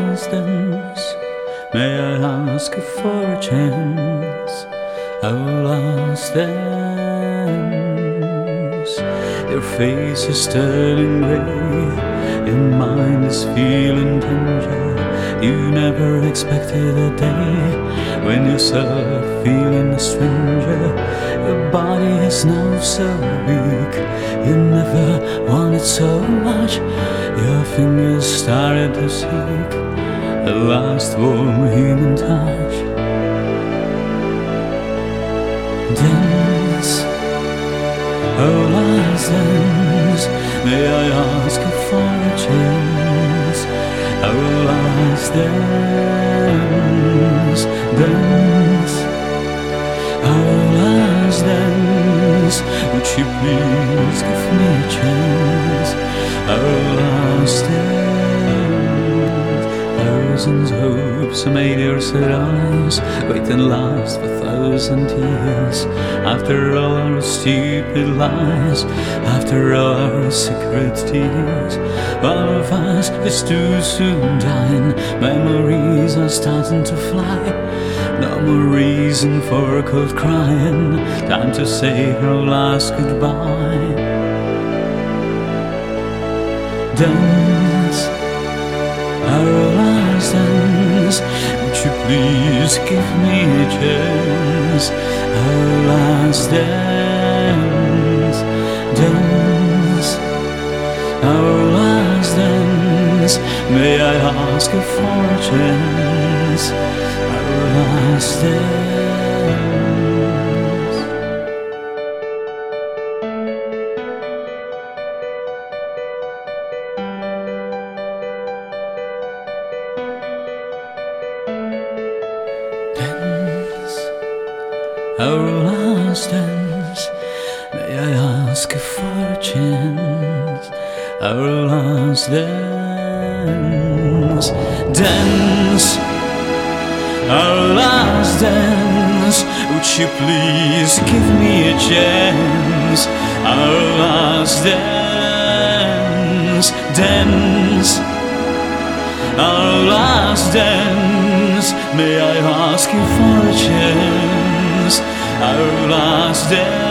last dance, may I ask you for a chance? Our last dance. Your face is turning grey, your mind is feeling danger. You never expected a day when yourself feeling a stranger. Your body is now so weak, you never wanted so much. Your fingers started to seek a last warm human touch. Dance, oh last dance, may I ask you for a chance? Our last dance, dance, our last dance. Would you please give me a chance? Our last dance. Thousands hopes made your sad eyes wait and last for 1,000 years. After all our stupid lies, after all our secret tears, all of us is too soon dying. Memories are starting to fly. No more reason for cold crying. Time to say our last goodbye. Dance, our last dance. Would you please give me a chance? Our last dance, dance, our last dance. May I ask you for a chance? Our last dance. Our last dance, may I ask you for a chance? Our last dance, dance, our last dance. Would you please give me a chance? Our last dance, dance, our last dance. May I ask you for a chance? Our last dance.